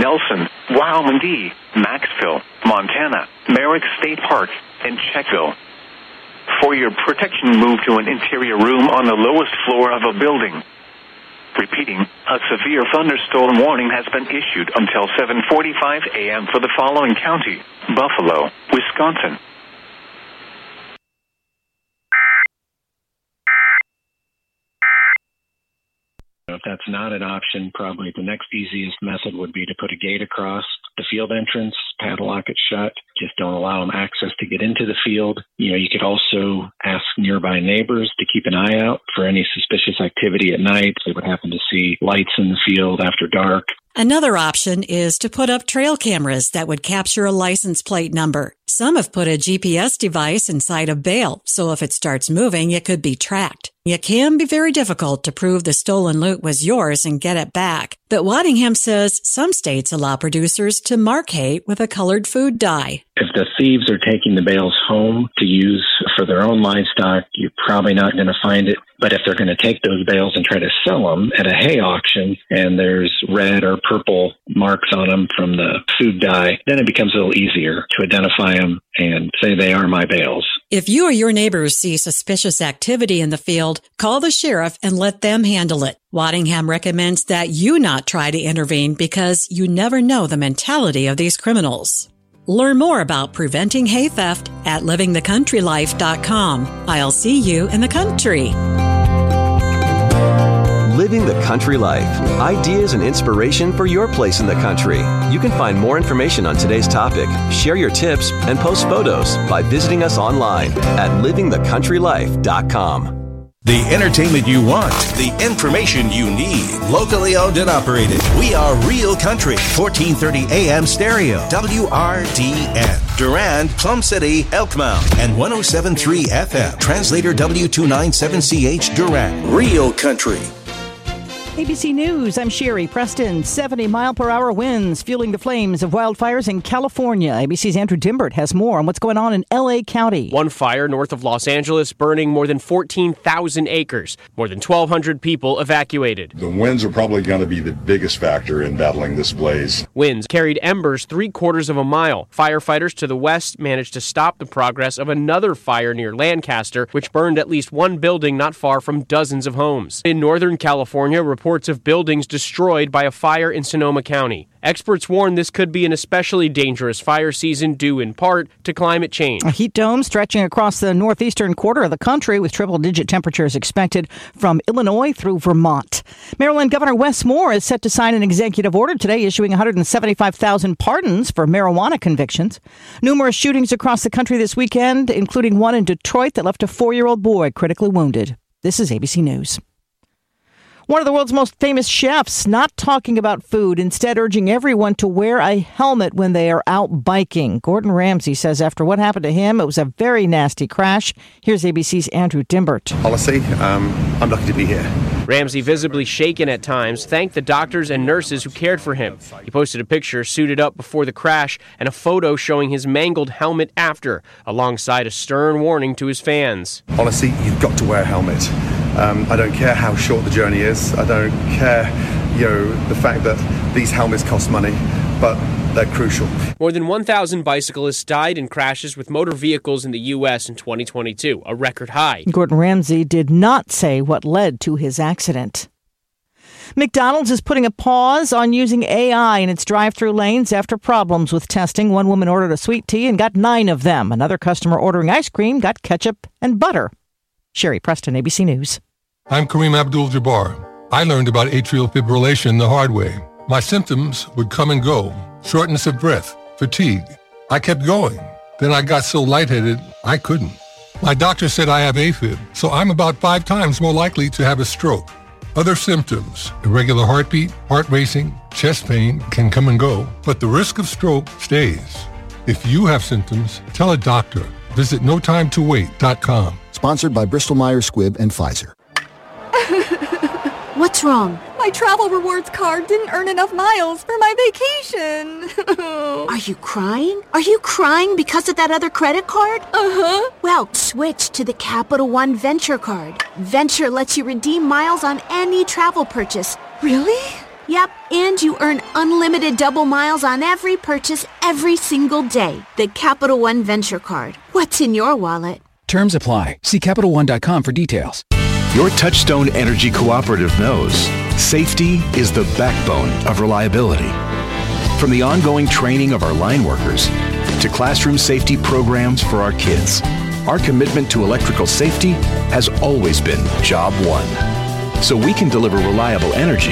Nelson, Wildman-Dee, Maxville, Montana, Merrick State Park, and Checkville. For your protection, move to an interior room on the lowest floor of a building. Repeating, a severe thunderstorm warning has been issued until 7:45 a.m. for the following county: Buffalo, Wisconsin. If that's not an option, probably the next easiest method would be to put a gate across the field entrance, padlock it shut, just don't allow them access to get into the field. You could also ask nearby neighbors to keep an eye out for any suspicious activity at night. They would happen to see lights in the field after dark. Another option is to put up trail cameras that would capture a license plate number. Some have put a GPS device inside a bale, so if it starts moving, it could be tracked. It can be very difficult to prove the stolen loot was yours and get it back. But Waddingham says some states allow producers to markate with a colored food dye. If the thieves are taking the bales home to use for their own livestock, you're probably not going to find it. But if they're going to take those bales and try to sell them at a hay auction and there's red or purple marks on them from the food dye, then it becomes a little easier to identify them and say they are my bales. If you or your neighbors see suspicious activity in the field, call the sheriff and let them handle it. Waddingham recommends that you not try to intervene because you never know the mentality of these criminals. Learn more about preventing hay theft at livingthecountrylife.com. I'll see you in the country. Living the Country Life. Ideas and inspiration for your place in the country. You can find more information on today's topic, share your tips, and post photos by visiting us online at livingthecountrylife.com. The entertainment you want, the information you need. Locally owned and operated. We are Real Country, 1430 AM stereo, WRDN. Durand, Plum City, Elkmount, and 107.3 FM. Translator W297CH Durand. Real Country. ABC News, I'm Sherry Preston. 70-mile-per-hour winds fueling the flames of wildfires in California. ABC's Andrew Dimbert has more on what's going on in L.A. County. One fire north of Los Angeles burning more than 14,000 acres. More than 1,200 people evacuated. The winds are probably going to be the biggest factor in battling this blaze. Winds carried embers 3/4 of a mile. Firefighters to the west managed to stop the progress of another fire near Lancaster, which burned at least one building not far from dozens of homes. In Northern California, reports of buildings destroyed by a fire in Sonoma County. Experts warn this could be an especially dangerous fire season due in part to climate change. A heat dome stretching across the northeastern quarter of the country with triple-digit temperatures expected from Illinois through Vermont. Maryland Governor Wes Moore is set to sign an executive order today issuing 175,000 pardons for marijuana convictions. Numerous shootings across the country this weekend, including one in Detroit that left a 4-year-old boy critically wounded. This is ABC News. One of the world's most famous chefs not talking about food, instead urging everyone to wear a helmet when they are out biking. Gordon Ramsay says after what happened to him, it was a very nasty crash. Here's ABC's Andrew Dimbert. Honestly, I'm lucky to be here. Ramsay, visibly shaken at times, thanked the doctors and nurses who cared for him. He posted a picture suited up before the crash and a photo showing his mangled helmet after, alongside a stern warning to his fans. Honestly, you've got to wear a helmet. I don't care how short the journey is. I don't care, the fact that these helmets cost money, but they're crucial. More than 1,000 bicyclists died in crashes with motor vehicles in the U.S. in 2022, a record high. Gordon Ramsay did not say what led to his accident. McDonald's is putting a pause on using AI in its drive-thru lanes after problems with testing. One woman ordered a sweet tea and got 9 of them. Another customer ordering ice cream got ketchup and butter. Sherry Preston, ABC News. I'm Kareem Abdul-Jabbar. I learned about atrial fibrillation the hard way. My symptoms would come and go. Shortness of breath, fatigue. I kept going. Then I got so lightheaded, I couldn't. My doctor said I have AFib, so I'm about 5 times more likely to have a stroke. Other symptoms, irregular heartbeat, heart racing, chest pain can come and go, but the risk of stroke stays. If you have symptoms, tell a doctor. Visit notimetowait.com. Sponsored by Bristol-Myers Squibb and Pfizer. What's wrong? My travel rewards card didn't earn enough miles for my vacation. Are you crying? Are you crying because of that other credit card? Uh-huh. Well, switch to the Capital One Venture card. Venture lets you redeem miles on any travel purchase. Really? Yep, and you earn unlimited double miles on every purchase every single day. The Capital One Venture Card. What's in your wallet? Terms apply. See CapitalOne.com for details. Your Touchstone Energy Cooperative knows safety is the backbone of reliability. From the ongoing training of our line workers to classroom safety programs for our kids, our commitment to electrical safety has always been job one. So we can deliver reliable energy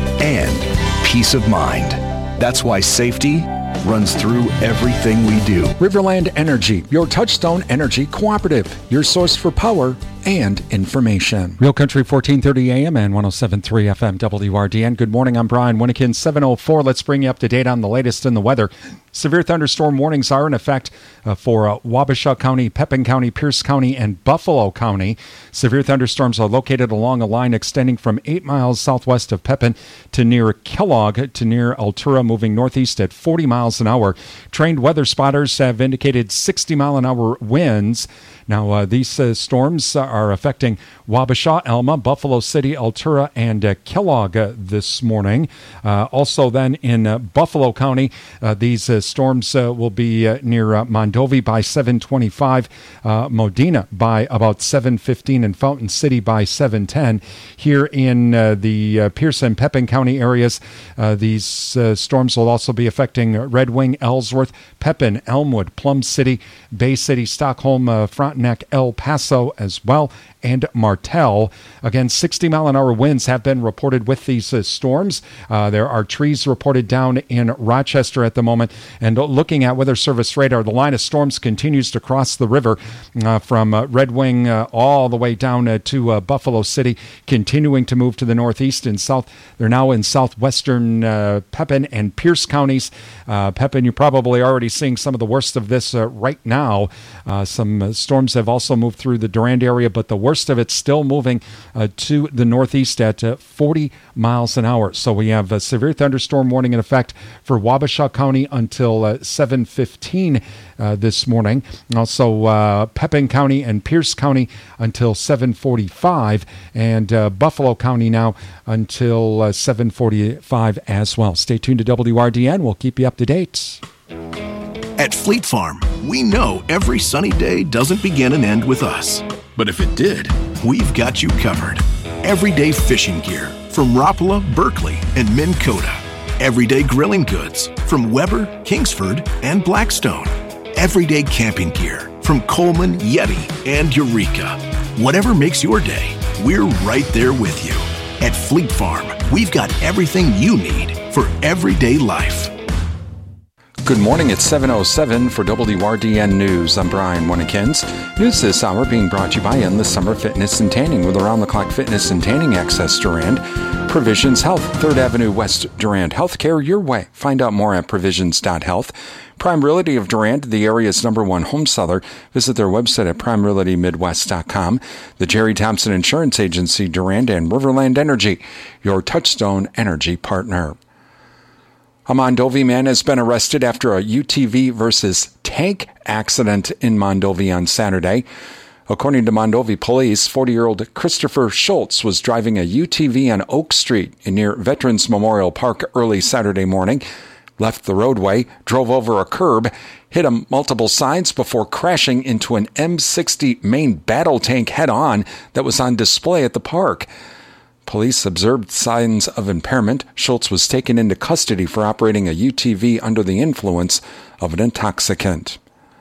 and peace of mind. That's why safety runs through everything we do. Riverland Energy, your Touchstone Energy Cooperative, your source for power and information. Real Country 1430 AM and 107.3 FM WRDN. Good morning, I'm Brian Winnikin, 7:04. Let's bring you up to date on the latest in the weather. Severe thunderstorm warnings are in effect for Wabasha County, Pepin County, Pierce County, and Buffalo County. Severe thunderstorms are located along a line extending from 8 miles southwest of Pepin to near Kellogg to near Altura, moving northeast at 40 miles an hour. Trained weather spotters have indicated 60-mile-an-hour winds. Now, these storms are affecting Wabasha, Elma, Buffalo City, Altura, and Kellogg this morning. Also then in Buffalo County, these storms will be near Mondovi by 7:25, Modena by about 7:15, and Fountain City by 7:10. Here in the Pierce and Pepin County areas, these storms will also be affecting Red Wing, Ellsworth, Pepin, Elmwood, Plum City, Bay City, Stockholm, Frontenac, El Paso as well, and Martell. Again, 60-mile-an-hour winds have been reported with these storms. There are trees reported down in Rochester at the moment. And looking at Weather Service radar, the line of storms continues to cross the river from Red Wing all the way down to Buffalo City, continuing to move to the northeast and south. They're now in southwestern Pepin and Pierce counties. Pepin, you're probably already seeing some of the worst of this right now. Some storms have also moved through the Durand area, but the worst of it's still moving to the northeast at 40 miles an hour. So we have a severe thunderstorm warning in effect for Wabasha County until 7:15 this morning. Also Pepin County and Pierce County until 7:45, and Buffalo County now until 7:45 as well. Stay tuned to WRDN. We'll keep you up to date. At Fleet Farm, we know every sunny day doesn't begin and end with us. But if it did, we've got you covered. Everyday fishing gear from Rapala, Berkeley, and Minn Kota. Everyday grilling goods from Weber, Kingsford, and Blackstone. Everyday camping gear from Coleman, Yeti, and Eureka. Whatever makes your day, we're right there with you. At Fleet Farm, we've got everything you need for everyday life. Good morning, it's 7:07 for WRDN News. I'm Brian Winnikins. News this hour being brought to you by Endless Summer Fitness and Tanning with around-the-clock fitness and tanning access Durand. Provisions Health, 3rd Avenue West, Durand. Healthcare your way. Find out more at provisions.health. Prime Realty of Durand, the area's #1 home seller. Visit their website at primerealitymidwest.com. The Jerry Thompson Insurance Agency, Durand, and Riverland Energy, your Touchstone Energy partner. A Mondovi man has been arrested after a UTV versus tank accident in Mondovi on Saturday. According to Mondovi police, 40-year-old Christopher Schultz was driving a UTV on Oak Street near Veterans Memorial Park early Saturday morning, left the roadway, drove over a curb, hit multiple signs before crashing into an M60 main battle tank head-on that was on display at the park. Police observed signs of impairment. Schultz was taken into custody for operating a UTV under the influence of an intoxicant.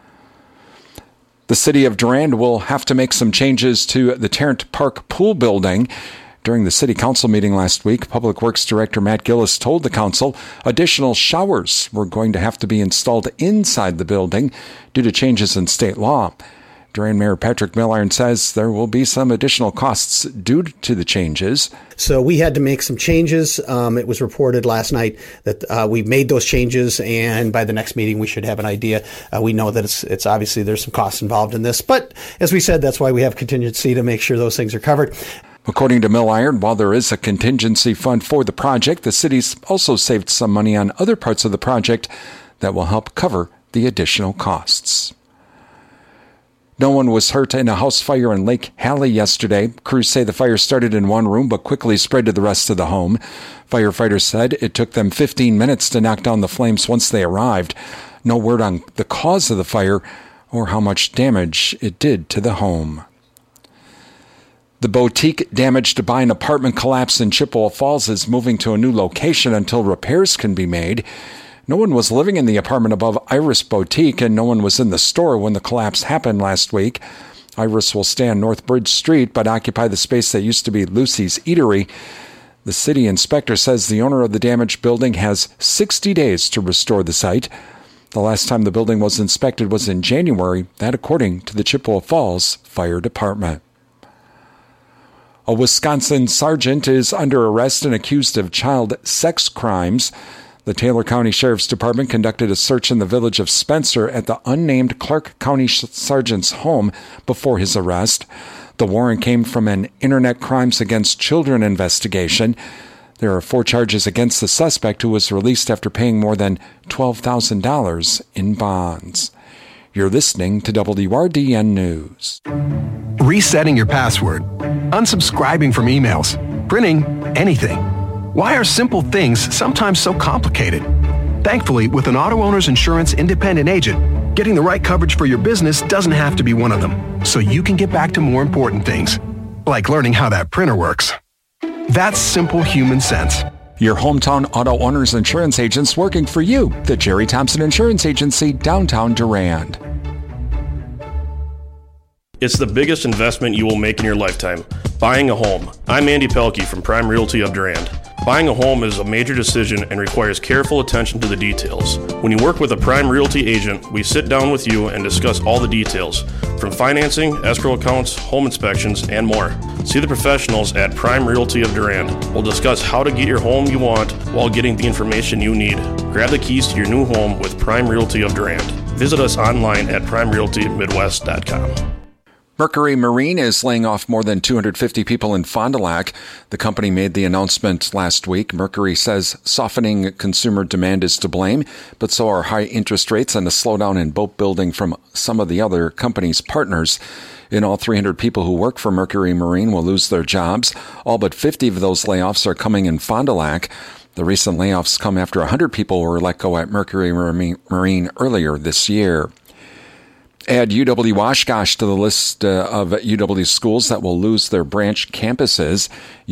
The city of Durand will have to make some changes to the Tarrant Park pool building. During the city council meeting last week, Public Works Director Matt Gillis told the council additional showers were going to have to be installed inside the building due to changes in state law. Durand Mayor Patrick Milliron says there will be some additional costs due to the changes. So we had to make some changes. It was reported last night that we've made those changes, and by the next meeting we should have an idea. We know that it's obviously there's some costs involved in this, but as we said, that's why we have contingency to make sure those things are covered. According to Milliron, while there is a contingency fund for the project, the city's also saved some money on other parts of the project that will help cover the additional costs. No one was hurt in a house fire in Lake Hallie yesterday. Crews say the fire started in one room but quickly spread to the rest of the home. Firefighters said it took them 15 minutes to knock down the flames once they arrived. No word on the cause of the fire or how much damage it did to the home. The boutique damaged by an apartment collapse in Chippewa Falls is moving to a new location until repairs can be made. No one was living in the apartment above Iris Boutique, and no one was in the store when the collapse happened last week. Iris will stay on North Bridge Street, but occupy the space that used to be Lucy's Eatery. The city inspector says the owner of the damaged building has 60 days to restore the site. The last time the building was inspected was in January, that according to the Chippewa Falls Fire Department. A Wisconsin sergeant is under arrest and accused of child sex crimes. The Taylor County Sheriff's Department conducted a search in the village of Spencer at the unnamed Clark County Sergeant's home before his arrest. The warrant came from an Internet Crimes Against Children investigation. There are 4 charges against the suspect, who was released after paying more than $12,000 in bonds. You're listening to WRDN News. Resetting your password, unsubscribing from emails, printing anything. Why are simple things sometimes so complicated? Thankfully, with an Auto Owners Insurance independent agent, getting the right coverage for your business doesn't have to be one of them, so you can get back to more important things, like learning how that printer works. That's simple human sense. Your hometown Auto Owners Insurance agents working for you. The Jerry Thompson Insurance Agency, downtown Durand. It's the biggest investment you will make in your lifetime, buying a home. I'm Andy Pelkey from Prime Realty of Durand. Buying a home is a major decision and requires careful attention to the details. When you work with a Prime Realty agent, we sit down with you and discuss all the details, from financing, escrow accounts, home inspections, and more. See the professionals at Prime Realty of Durand. We'll discuss how to get your home you want while getting the information you need. Grab the keys to your new home with Prime Realty of Durand. Visit us online at primerealtymidwest.com. Mercury Marine is laying off more than 250 people in Fond du Lac. The company made the announcement last week. Mercury says softening consumer demand is to blame, but so are high interest rates and a slowdown in boat building from some of the other company's partners. In all, 300 people who work for Mercury Marine will lose their jobs. All but 50 of those layoffs are coming in Fond du Lac. The recent layoffs come after 100 people were let go at Mercury Marine earlier this year. Add UW-Oshkosh to the list of UW schools that will lose their branch campuses.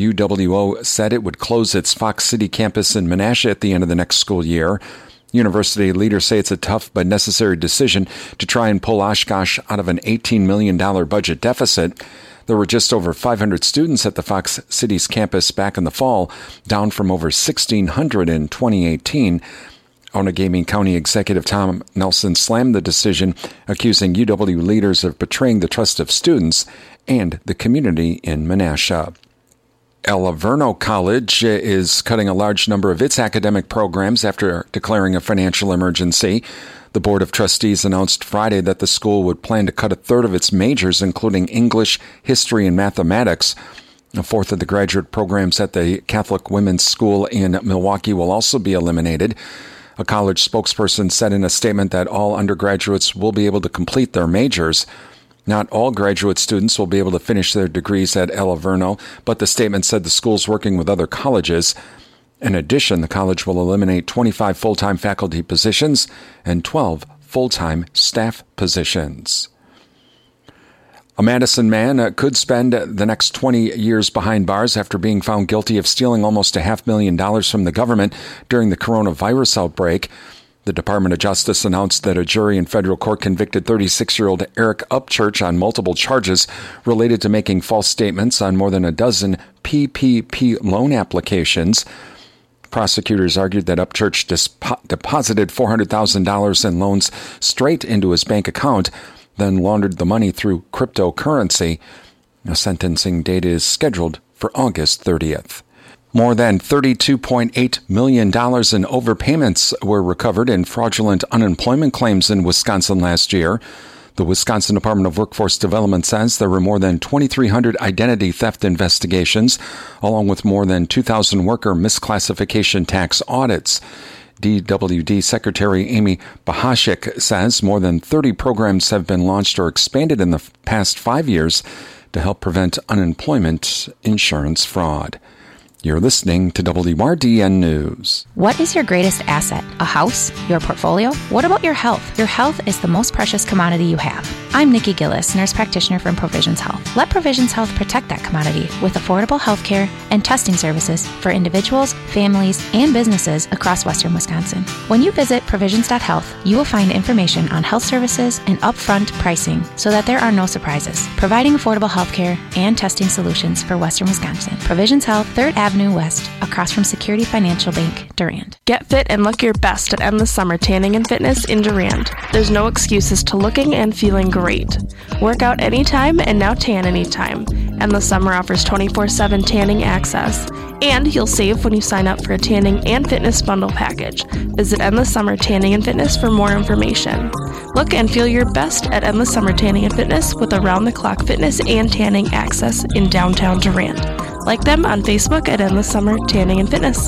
UWO said it would close its Fox City campus in Menasha at the end of the next school year. University leaders say it's a tough but necessary decision to try and pull Oshkosh out of an $18 million budget deficit. There were just over 500 students at the Fox City's campus back in the fall, down from over 1,600 in 2018. Outagamie County Executive Tom Nelson slammed the decision, accusing UW leaders of betraying the trust of students and the community in Menasha. El Averno College is cutting a large number of its academic programs after declaring a financial emergency. The Board of Trustees announced Friday that the school would plan to cut a third of its majors, including English, history, and mathematics. A fourth of the graduate programs at the Catholic Women's School in Milwaukee will also be eliminated. A college spokesperson said in a statement that all undergraduates will be able to complete their majors. Not all graduate students will be able to finish their degrees at El Averno, but the statement said the school's working with other colleges. In addition, the college will eliminate 25 full-time faculty positions and 12 full-time staff positions. A Madison man could spend the next 20 years behind bars after being found guilty of stealing almost $500,000 from the government during the coronavirus outbreak. The Department of Justice announced that a jury in federal court convicted 36-year-old Eric Upchurch on multiple charges related to making false statements on more than a dozen PPP loan applications. Prosecutors argued that Upchurch deposited $400,000 in loans straight into his bank account, then laundered the money through cryptocurrency. A sentencing date is scheduled for August 30th. More than $32.8 million in overpayments were recovered in fraudulent unemployment claims in Wisconsin last year. The Wisconsin Department of Workforce Development says there were more than 2,300 identity theft investigations, along with more than 2,000 worker misclassification tax audits. DWD Secretary Amy Bahashik says more than 30 programs have been launched or expanded in the past 5 years to help prevent unemployment insurance fraud. You're listening to WRDN News. What is your greatest asset? A house? Your portfolio? What about your health? Your health is the most precious commodity you have. I'm Nikki Gillis, nurse practitioner from Provisions Health. Let Provisions Health protect that commodity with affordable health care and testing services for individuals, families, and businesses across western Wisconsin. When you visit provisions.health, you will find information on health services and upfront pricing so that there are no surprises, providing affordable health care and testing solutions for western Wisconsin. Provisions Health, 3rd Avenue West, across from Security Financial Bank, Durand. Get fit and look your best at Endless Summer Tanning and Fitness in Durand. There's no excuses to looking and feeling great. Work out anytime and now tan anytime. Endless Summer offers 24/7 tanning access. And you'll save when you sign up for a tanning and fitness bundle package. Visit Endless Summer Tanning and Fitness for more information. Look and feel your best at Endless Summer Tanning and Fitness with around-the-clock fitness and tanning access in downtown Durand. Like them on Facebook at Endless Summer Tanning and Fitness.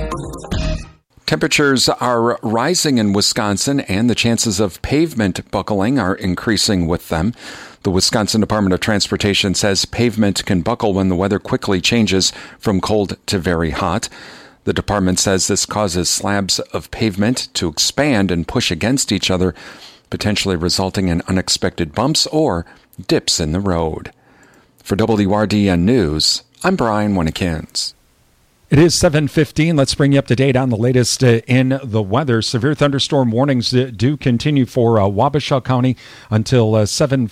Temperatures are rising in Wisconsin, and the chances of pavement buckling are increasing with them. The Wisconsin Department of Transportation says pavement can buckle when the weather quickly changes from cold to very hot. The department says this causes slabs of pavement to expand and push against each other, potentially resulting in unexpected bumps or dips in the road. For WRDN News, I'm Brian Winnekins. It is 7:15. Let's bring you up to date on the latest in the weather. Severe thunderstorm warnings do continue for Wabasha County until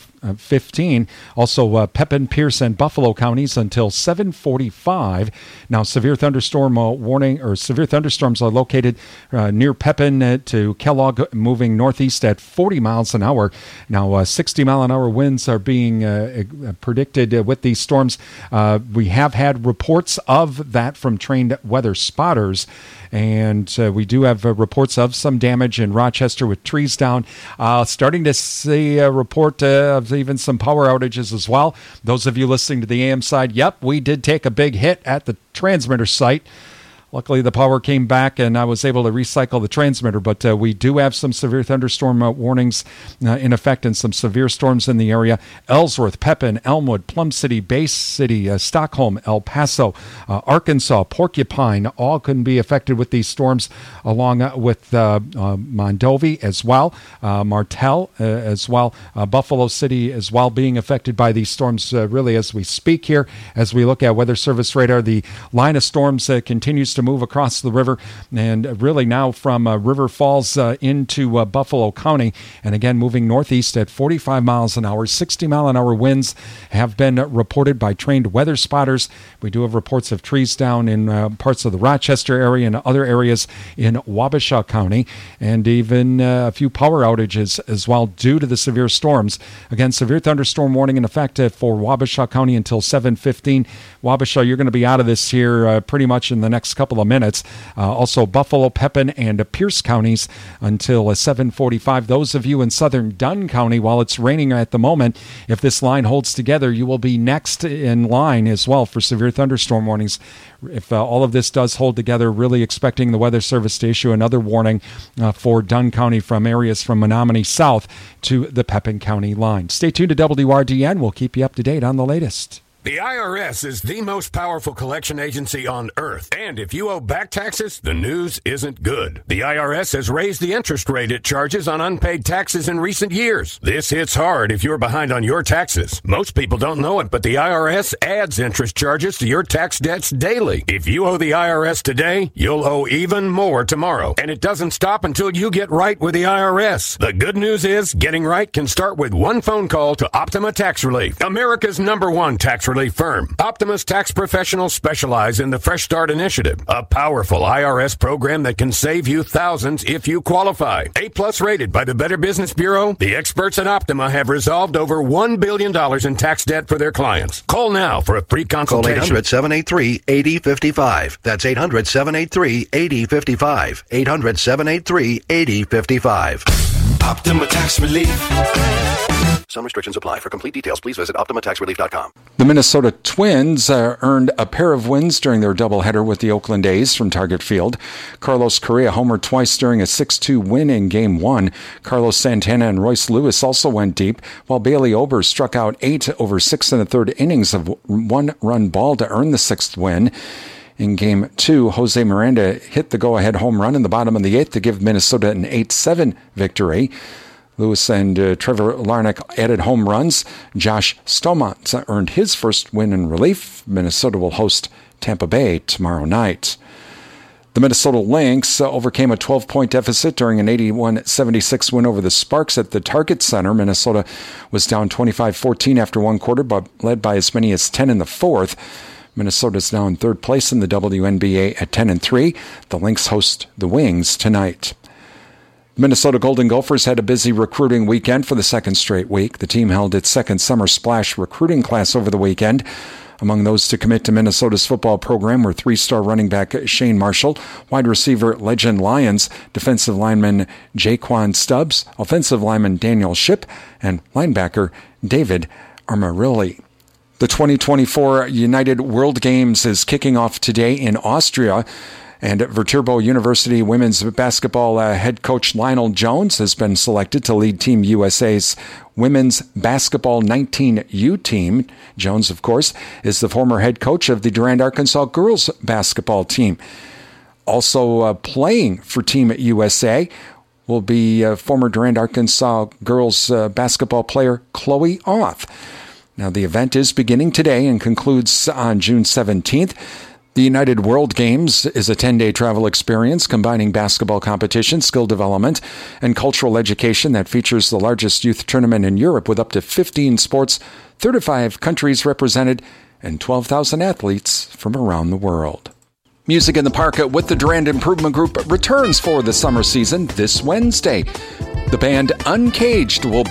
7:15. Also, Pepin, Pierce, and Buffalo counties until 7:45. Now, severe thunderstorm warning or severe thunderstorms are located near Pepin to Kellogg, moving northeast at 40 miles an hour. Now, 60-mile-an-hour winds are being predicted with these storms. We have had reports of that from trained weather spotters, and we do have reports of some damage in Rochester with trees down. Starting to see a report of even some power outages as well. Those of you listening to the AM side, yep, we did take a big hit at the transmitter site. Luckily, the power came back, and I was able to recycle the transmitter, but we do have some severe thunderstorm warnings in effect and some severe storms in the area. Ellsworth, Pepin, Elmwood, Plum City, Bay City, Stockholm, El Paso, Arkansas, Porcupine, all can be affected with these storms, along with Mondovi as well, Martell as well, Buffalo City as well being affected by these storms really as we speak here. As we look at Weather Service radar, the line of storms continues to move across the river, and really now from River Falls into Buffalo County, and again moving northeast at 45 miles an hour. 60-mile-an-hour winds have been reported by trained weather spotters. We do have reports of trees down in parts of the Rochester area and other areas in Wabasha County, and even a few power outages as well due to the severe storms. Again, severe thunderstorm warning in effect for Wabasha County until 7:15. Wabasha, you're going to be out of this here pretty much in the next couple of minutes. Also, Buffalo, Pepin, and Pierce counties until 7:45. Those of you in southern Dunn County, while it's raining at the moment, if this line holds together, you will be next in line as well for severe thunderstorm warnings. If all of this does hold together, really expecting the Weather Service to issue another warning for Dunn County from areas from Menominee south to the Pepin County line. Stay tuned to WRDN. We'll keep you up to date on the latest. The IRS is the most powerful collection agency on earth. And if you owe back taxes, the news isn't good. The IRS has raised the interest rate it charges on unpaid taxes in recent years. This hits hard if you're behind on your taxes. Most people don't know it, but the IRS adds interest charges to your tax debts daily. If you owe the IRS today, you'll owe even more tomorrow. And it doesn't stop until you get right with the IRS. The good news is getting right can start with one phone call to Optima Tax Relief, America's #1 tax relief firm. Optima's tax professionals specialize in the Fresh Start Initiative, a powerful IRS program that can save you thousands if you qualify. A+ rated by the Better Business Bureau, the experts at Optima have resolved over $1 billion in tax debt for their clients. Call now for a free consultation. Call 800-783-8055. That's 800-783-8055. 800-783-8055. Optima Tax Relief. Some restrictions apply. For complete details, please visit OptimaTaxRelief.com. The Minnesota Twins earned a pair of wins during their doubleheader with the Oakland A's from Target Field. Carlos Correa homered twice during a 6-2 win in Game 1. Carlos Santana and Royce Lewis also went deep, while Bailey Ober struck out 8 over 6 1/3 innings of one-run ball to earn the 6th win. In Game 2, Jose Miranda hit the go-ahead home run in the bottom of the 8th to give Minnesota an 8-7 victory. Lewis and Trevor Larnach added home runs. Josh Stomont earned his first win in relief. Minnesota will host Tampa Bay tomorrow night. The Minnesota Lynx overcame a 12-point deficit during an 81-76 win over the Sparks at the Target Center. Minnesota was down 25-14 after one quarter, but led by as many as 10 in the fourth. Minnesota is now in third place in the WNBA at 10-3. The Lynx host the Wings tonight. Minnesota Golden Gophers had a busy recruiting weekend for the second straight week. The team held its second Summer Splash recruiting class over the weekend. Among those to commit to Minnesota's football program were 3-star running back Shane Marshall, wide receiver Legend Lyons, defensive lineman Jaquan Stubbs, offensive lineman Daniel Shipp, and linebacker David Armarilli. The 2024 United World Games is kicking off today in Austria, and Viterbo University women's basketball head coach Lionel Jones has been selected to lead Team USA's women's basketball 19U team. Jones, of course, is the former head coach of the Durand, Arkansas girls basketball team. Also playing for Team USA will be former Durand, Arkansas girls basketball player Chloe Oth. Now, the event is beginning today and concludes on June 17th. The United World Games is a 10-day travel experience combining basketball competition, skill development, and cultural education that features the largest youth tournament in Europe with up to 15 sports, 35 countries represented, and 12,000 athletes from around the world. Music in the Park with the Durand Improvement Group returns for the summer season this Wednesday. The band Uncaged will be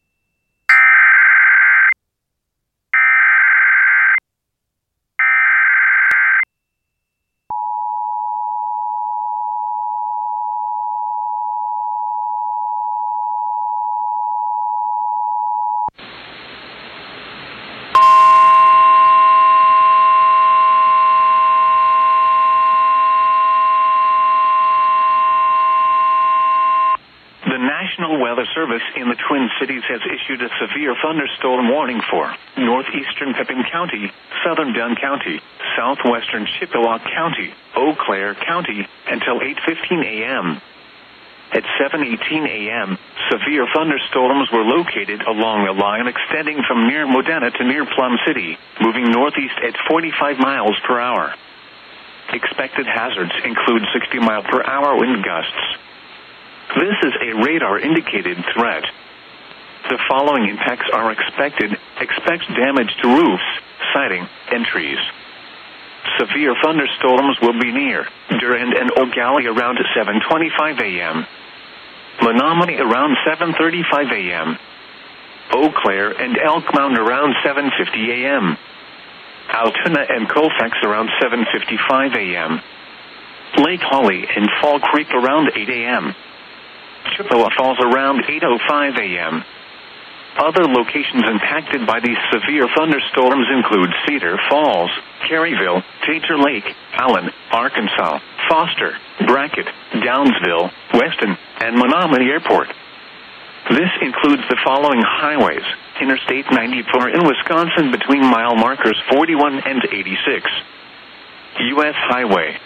Service in the Twin Cities has issued a severe thunderstorm warning for northeastern Pepin County, southern Dunn County, southwestern Chippewa County, Eau Claire County until 8:15 a.m. At 7:18 a.m., severe thunderstorms were located along a line extending from near Modena to near Plum City, moving northeast at 45 miles per hour. Expected hazards include 60-mile-per-hour wind gusts. This is a radar-indicated threat. The following impacts are expected. Expect damage to roofs, siding, and trees. Severe thunderstorms will be near Durand and Eau Gallie around 7:25 a.m. Menominee around 7:35 a.m. Eau Claire and Elk Mound around 7:50 a.m. Altoona and Colfax around 7:55 a.m. Lake Holly and Fall Creek around 8 a.m. Chippewa Falls around 8:05 a.m. Other locations impacted by these severe thunderstorms include Cedar Falls, Caryville, Tater Lake, Allen, Arkansas, Foster, Brackett, Downsville, Weston, and Menominee Airport. This includes the following highways: Interstate 94 in Wisconsin between mile markers 41 and 86. U.S. Highway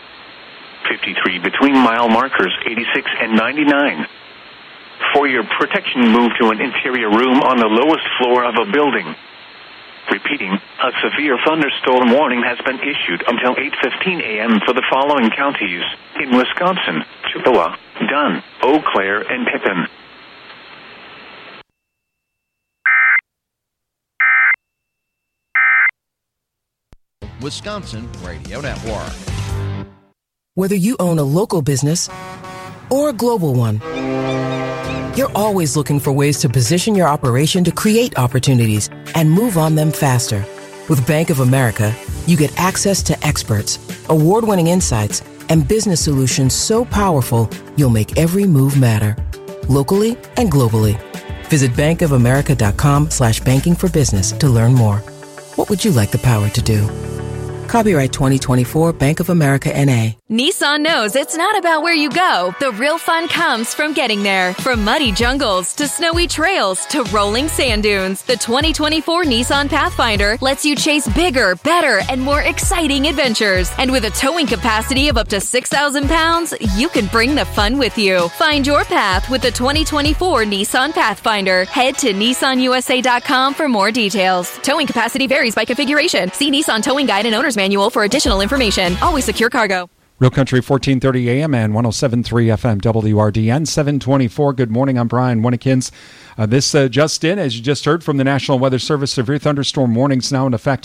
53 between mile markers 86 and 99. For your protection, move to an interior room on the lowest floor of a building. Repeating, a severe thunderstorm warning has been issued until 8:15 a.m. for the following counties in Wisconsin: Chippewa, Dunn, Eau Claire, and Pepin. Wisconsin Radio Network. Whether you own a local business or a global one, you're always looking for ways to position your operation to create opportunities and move on them faster. With Bank of America, you get access to experts, award-winning insights, and business solutions so powerful, you'll make every move matter, locally and globally. Visit bankofamerica.com/banking for business to learn more. What would you like the power to do? Copyright 2024 Bank of America N.A. Nissan knows it's not about where you go. The real fun comes from getting there. From muddy jungles to snowy trails to rolling sand dunes, the 2024 Nissan Pathfinder lets you chase bigger, better, and more exciting adventures. And with a towing capacity of up to 6,000 pounds, you can bring the fun with you. Find your path with the 2024 Nissan Pathfinder. Head to nissanusa.com for more details. Towing capacity varies by configuration. See Nissan Towing Guide and Owner's Manual for additional information. Always secure cargo. Real Country 1430 AM and 107.3 FM WRDN 724. Good morning. I'm Brian Winnekins. This just in, as you just heard from the National Weather Service, severe thunderstorm warnings now in effect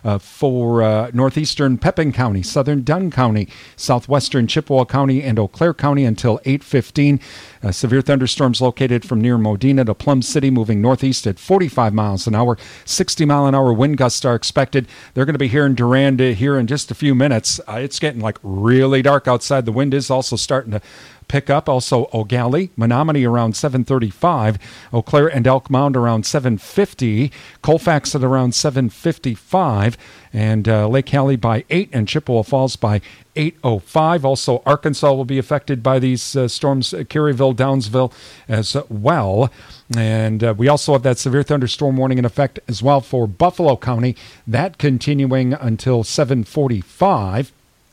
for northeastern Pepin County, southern Dunn County, southwestern Chippewa County, and Eau Claire County until 8:15. Severe thunderstorms located from near Modena to Plum City, moving northeast at 45 miles an hour. 60-mile-an-hour wind gusts are expected. They're going to be here in Durand here in just a few minutes. It's getting really dark outside. The wind is also starting to pick up. Also, O'Galley, Menominee around 7:35, Eau Claire and Elk Mound around 7:50, Colfax at around 7:55, and Lake Hallie by 8, and Chippewa Falls by 8:05. Also, Arkansas will be affected by these storms, Caryville, Downsville as well. And we also have that severe thunderstorm warning in effect as well for Buffalo County, that continuing until 7:45.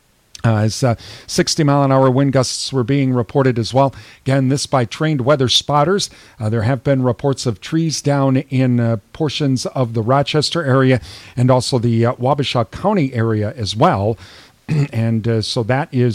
As 60-mile-an-hour wind gusts were being reported as well. Again, this by trained weather spotters. There have been reports of trees down in portions of the Rochester area and also the Wabasha County area as well. And so that is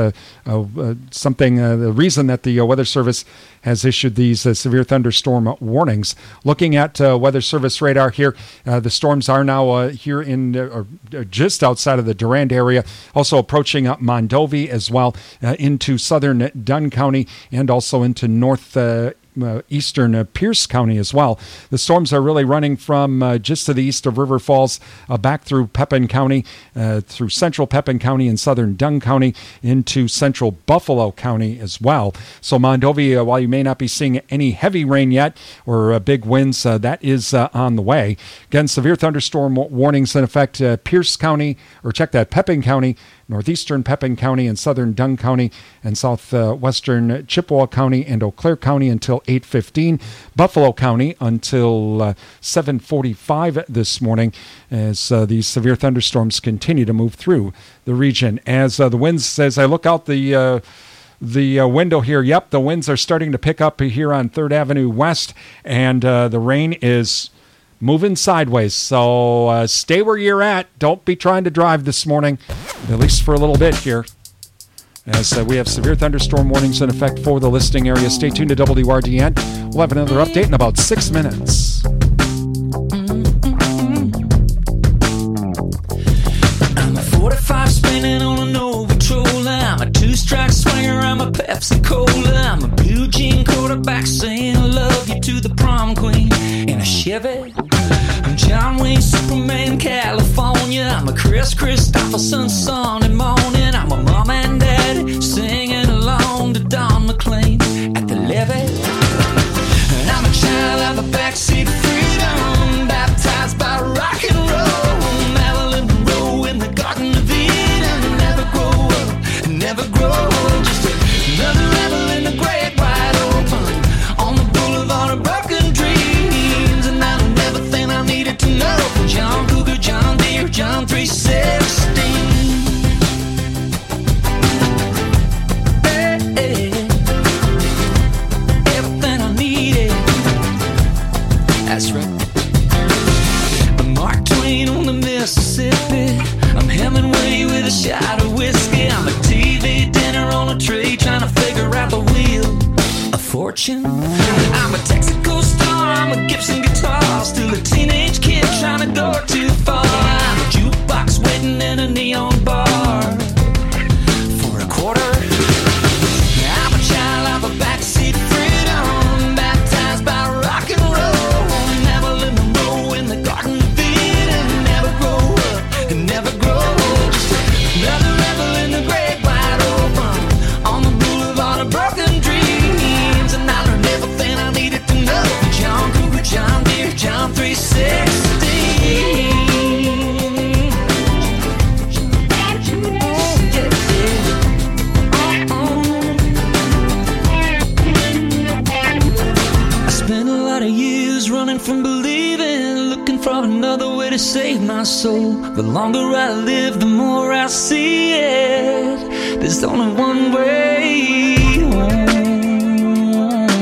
something, the reason that the Weather Service has issued these severe thunderstorm warnings. Looking at Weather Service radar here, the storms are now here in just outside of the Durand area, also approaching Mondovi as well, into southern Dunn County and also into north eastern Pierce County as well. The storms are really running from just to the east of River Falls, back through Pepin County, through central Pepin County and southern Dunn County, into central Buffalo County as well. So Mondovi, while you may not be seeing any heavy rain yet or big winds, that is on the way. Again, severe thunderstorm warnings in effect. Pierce County, or check that, Pepin County, northeastern Pepin County and southern Dunn County and southwestern Chippewa County and Eau Claire County until 8:15. Buffalo County until 7:45 this morning as these severe thunderstorms continue to move through the region. As the winds, as I look out the window here, yep, the winds are starting to pick up here on 3rd Avenue West, and the rain is moving sideways. So stay where you're at. Don't be trying to drive this morning, at least for a little bit here, as we have severe thunderstorm warnings in effect for the listing area. Stay tuned to WRDN. We'll have another update in about 6 minutes. I'm a 45 spinning on a Nova Troller. I'm a 2-strike swinger. I'm a Pepsi Cola. I'm a blue jean quarterback saying I love you to the prom queen in a Chevy. I'm John Wayne, Superman, California. I'm a Chris Christopherson Sunday morning. I'm a mom and daddy singing along to Don McLean at the levee. And I'm a child of a backseat freedom, baptized by rock and roll. Marilyn Monroe in the Garden of Eden. Never grow up, never grow old. Just another rebel in the great wide open on the boulevard of broken dreams. And I don't never think I needed to know from John Cougar, John Deere, John 316. Everything I needed. That's right. I'm Mark Twain on the Mississippi. I'm Hemingway with a shot of whiskey. I'm a TV dinner on a tray trying to figure out the wheel of fortune. I'm a Texaco star, I'm a Gibson guitar, still a teenage kid trying to go too far. I'm a jukebox waiting in a neon bar for a quarter. I'm a child of a backseat freedom, baptized by rock and roll. Marilyn Monroe in the Garden of Eden. Never grow up and never grow old. Just another rebel in the great wide open on the boulevard of broken dreams. And I learned everything I needed to know from believing, looking for another way to save my soul. The longer I live, the more I see it. There's only one way home.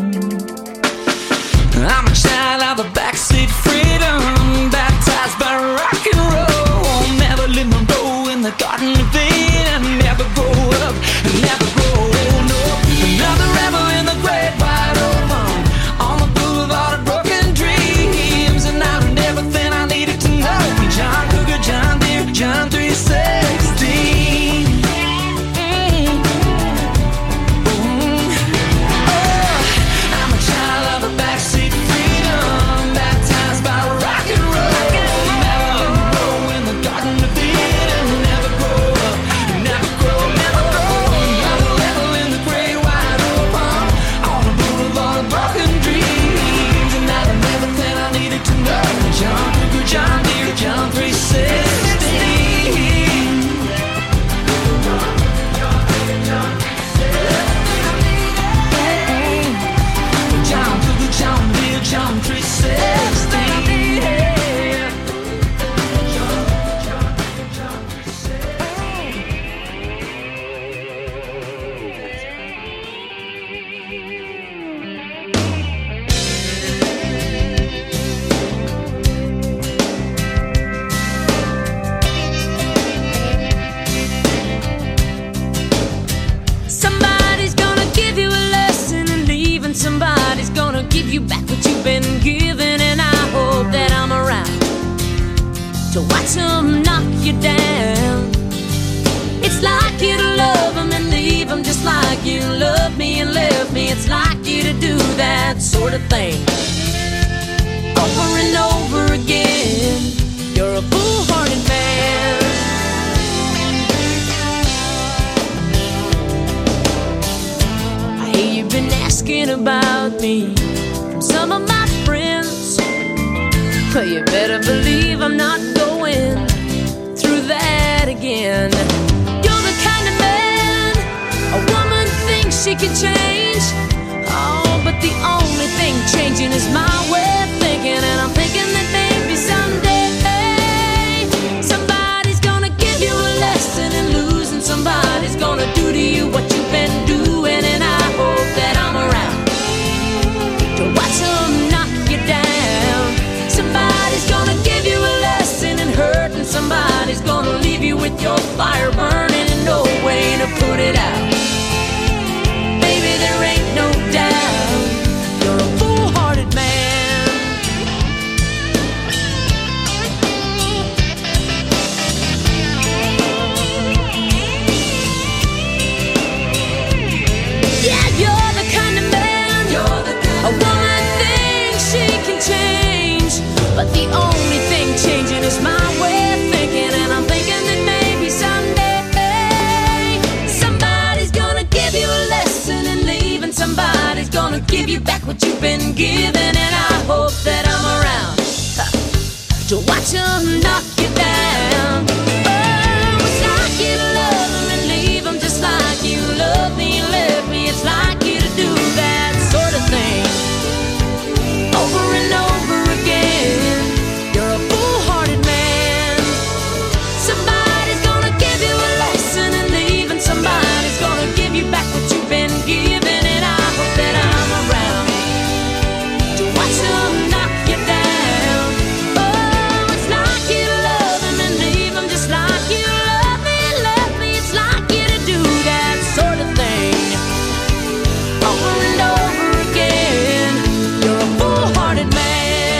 I'm a child of the backseat freedom, baptized by rock and roll. Marilyn Monroe in the Garden of Eden. Never grow up, never grow old. No, another rebel in the great wide open, on the boulevard of broken dreams, and I learned everything I needed to know. John Cougar, John Deere, John 316. I'm a child of the backseat freedom, baptized by rock and roll. Never grow in the Garden of Eden. Never grow up, never grow, never grow. Another level in the great wide open, on the boulevard of broken dreams, and I learned everything I needed to know. John Cougar, John Deere, John 316. John Cougar, John Deere, John 316. Somebody's gonna give you a lesson and leave, and somebody's gonna give you back what you've been given. And I hope that I'm around to watch them knock you down. It's like you to love them and leave them, just like you loved me and left me. It's like you to do that sort of thing over and over again. You're a foolhardy man. I hear you've been asking about me from some of my friends. Well, you better believe I'm not going through that again. You're the kind of man a woman thinks she can change. Oh, but the only thing changing is my way of thinking. And I'm thinking that maybe someday somebody's gonna give you a lesson in losing. Somebody's gonna do to you what you've been doing. And I hope that I'm around to watch them knock you down. Somebody's gonna give you a lesson in hurt, and somebody's gonna leave you with your fire burning and no way to put it out. Baby, there ain't no doubt you're a foolhardy man. Yeah, you're the kind of man a woman thinks she can change, but the only thing changing is my way of thinking. And I'm thinking that maybe someday somebody's gonna give you a lesson in leaving. Somebody's gonna give you back what you've been given. And I hope that I'm around to watch them knock you down. Oh, it's like you to love them and leave them, just like you love me and left me. It's like you to do that sort of thing over and over again. You're a foolhardy man. Somebody's gonna give you a lesson and leave, and somebody's gonna give you back what you've been given. And I hope that I'm around to watch them knock you down. Oh, it's like you to love them and leave them, just like you love me and left me. It's like you to do that sort of thing over and over again. You're a foolhardy man.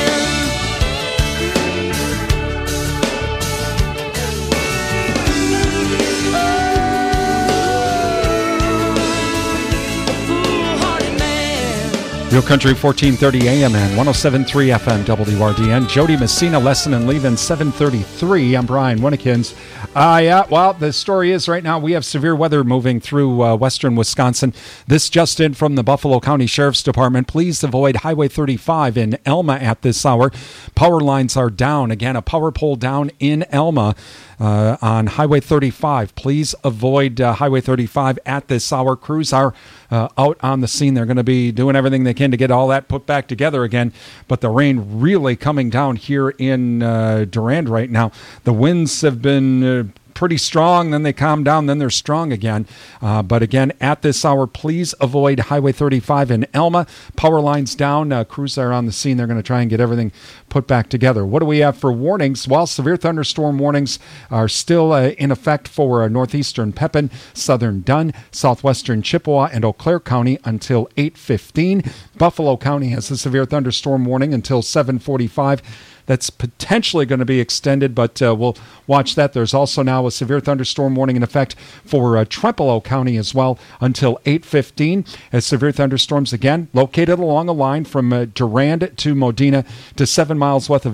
Real Country 1430 AM and 107.3 FM WRDN. Jody Messina, Lesson and Leaving 733. I'm Brian Winnekins. Well, the story is right now we have severe weather moving through western Wisconsin. This just in from the Buffalo County Sheriff's Department. Please avoid Highway 35 in Elma at this hour. Power lines are down. Again, a power pole down in Elma. On Highway 35. Please avoid Highway 35 at this hour. Crews are out on the scene. They're going to be doing everything they Winikin to get all that put back together again. But the rain really coming down here in Durand right now. The winds have been pretty strong, then they calm down, then they're strong again. But again, at this hour, please avoid Highway 35 in Elma. Power lines down. Crews are on the scene. They're going to try and get everything put back together. What do we have for warnings? Well, severe thunderstorm warnings are still in effect for northeastern Pepin, southern Dunn, southwestern Chippewa, and Eau Claire County until 8:15. Buffalo County has a severe thunderstorm warning until 7:45. That's potentially going to be extended, but we'll watch that. There's also now a severe thunderstorm warning in effect for Trempealeau County as well until 8:15. As severe thunderstorms again located along a line from Durand to Modena to 7 miles west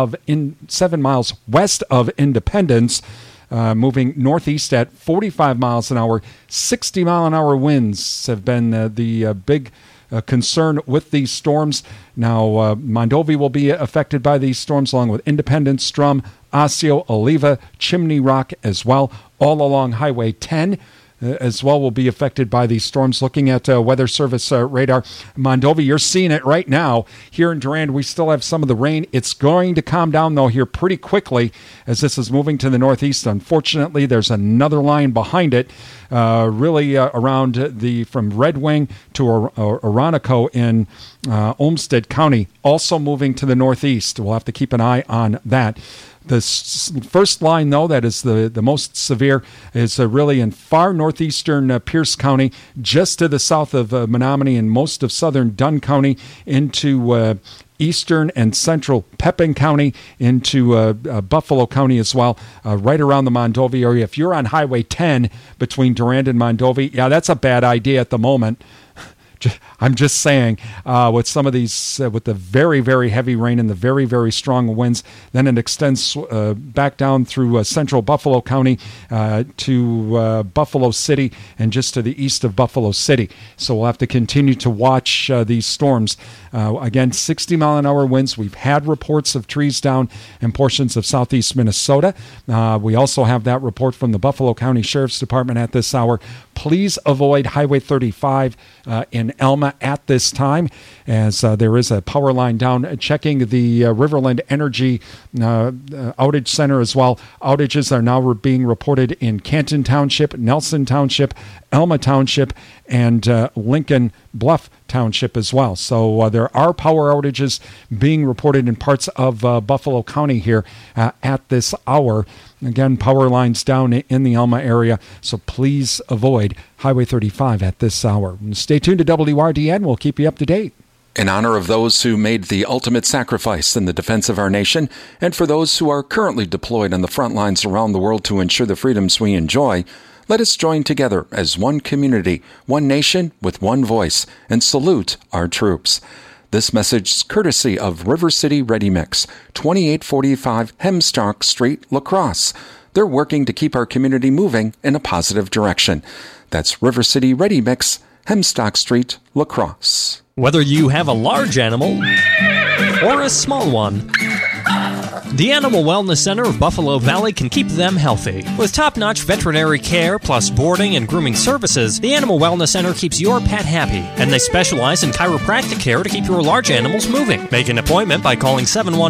of Independence. Moving northeast at 45 miles an hour. 60-mile-an-hour winds have been the big concern with these storms. Now, Mondovi will be affected by these storms along with Independence, Strum, Osseo, Oliva, Chimney Rock as well. All along Highway 10 as well will be affected by these storms. Looking at Weather Service radar, Mondovi, you're seeing it right now. Here in Durand, we still have some of the rain. It's going to calm down, though, here pretty quickly as this is moving to the northeast. Unfortunately, there's another line behind it, really around from Red Wing to Oronico in Olmsted County, also moving to the northeast. We'll have to keep an eye on that. The first line, though, that is the most severe is really in far northeastern Pierce County, just to the south of Menominee and most of southern Dunn County into eastern and central Pepin County into Buffalo County as well, right around the Mondovi area. If you're on Highway 10 between Durand and Mondovi, yeah, that's a bad idea at the moment. I'm just saying, with some of these, with the very, very heavy rain and the very, very strong winds, then it extends back down through central Buffalo County to Buffalo City and just to the east of Buffalo City. So we'll have to continue to watch these storms. Again, 60-mile-an-hour winds. We've had reports of trees down in portions of southeast Minnesota. We also have that report from the Buffalo County Sheriff's Department at this hour. Please avoid Highway 35 in Elma at this time, as there is a power line down. Checking the Riverland Energy outage center as well. Outages are now being reported in Canton Township, Nelson Township, Elma Township, and Lincoln Bluff Township as well. So there are power outages being reported in parts of Buffalo County here at this hour. Again, power lines down in the Elma area, so please avoid Highway 35 at this hour. And stay tuned to WRDN. We'll keep you up to date. In honor of those who made the ultimate sacrifice in the defense of our nation, and for those who are currently deployed on the front lines around the world to ensure the freedoms we enjoy, let us join together as one community, one nation with one voice, and salute our troops. This message is courtesy of River City Ready Mix, 2845 Hemstock Street, La Crosse. They're working to keep our community moving in a positive direction. That's River City Ready Mix, Hemstock Street, La Crosse. Whether you have a large animal or a small one, the Animal Wellness Center of Buffalo Valley can keep them healthy. With top-notch veterinary care plus boarding and grooming services, the Animal Wellness Center keeps your pet happy, and they specialize in chiropractic care to keep your large animals moving. Make an appointment by calling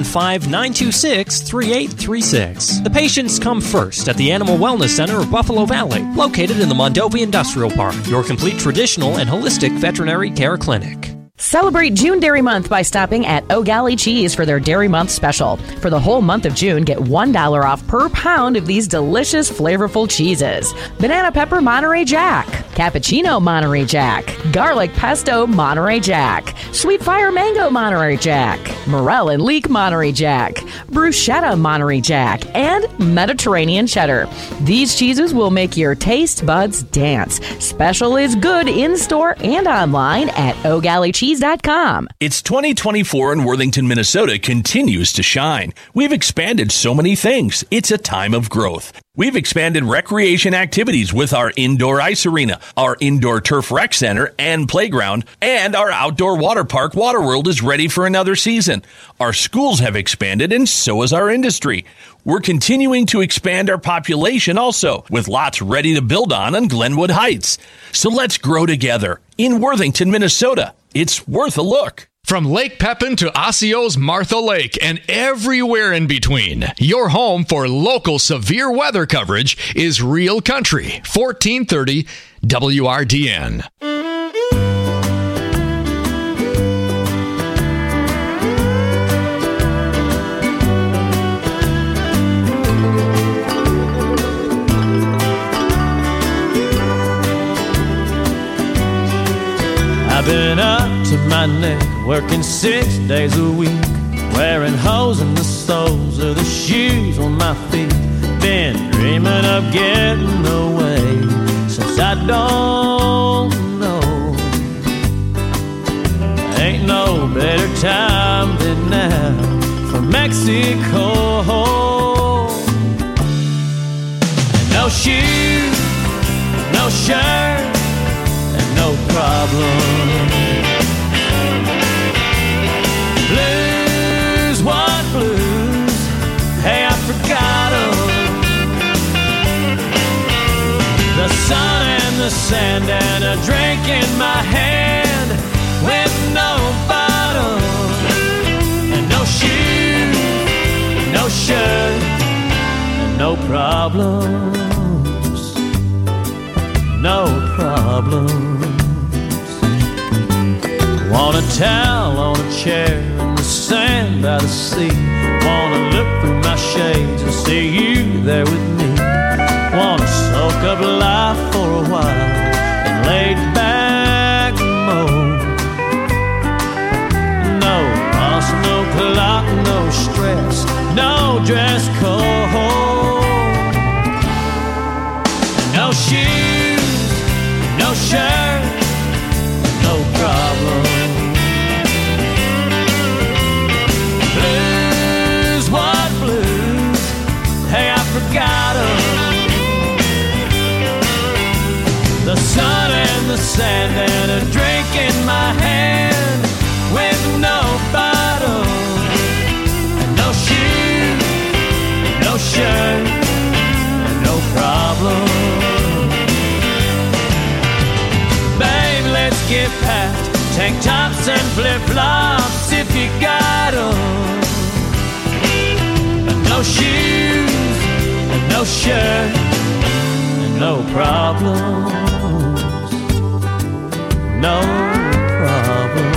715-926-3836. The patients come first at the Animal Wellness Center of Buffalo Valley, located in the Mondovi Industrial Park, your complete traditional and holistic veterinary care clinic. Celebrate June Dairy Month by stopping at O'Galley Cheese for their Dairy Month special. For the whole month of June, get $1 off per pound of these delicious, flavorful cheeses. Banana Pepper Monterey Jack, Cappuccino Monterey Jack, Garlic Pesto Monterey Jack, Sweet Fire Mango Monterey Jack, Morel and Leek Monterey Jack, Bruschetta Monterey Jack, and Mediterranean Cheddar. These cheeses will make your taste buds dance. Special is good in-store and online at O'GalleyCheese.com. It's 2024 and Worthington, Minnesota continues to shine. We've expanded so many things. It's a time of growth. We've expanded recreation activities with our indoor ice arena, our indoor turf rec center and playground, and our outdoor water park Waterworld is ready for another season. Our schools have expanded and so has our industry. We're continuing to expand our population also, with lots ready to build on Glenwood Heights. So let's grow together. in Worthington, Minnesota. It's worth a look. From Lake Pepin to Osceola's Martha Lake and everywhere in between, your home for local severe weather coverage is Real Country, 1430 WRDN. I've been up to my neck, working 6 days a week, wearing holes in the soles of the shoes on my feet. Been dreaming of getting away since I don't know. Ain't no better time than now for Mexico. And no shoes, no shirt, no problem. Blues, what blues? Hey, I forgot 'em. The sun and the sand and a drink in my hand with no bottom. And no shoes, no shirt, and no problems. No problems. Want a towel on a chair in the sand by the sea. Wanna look through my shades and see you there with me. Wanna soak up life for a while and lay back mode. No boss, no clock, no stress, no dress code. No shoes, no shirt, no problem. Blues, what blues? Hey, I forgot 'em. The sun and the sand and a drink in my hand with no bottom. And no shoes, no shirt, and no problem. Let's get packed, tank tops and flip-flops if you got 'em. No shoes, and no shirt, and no problems. No problems.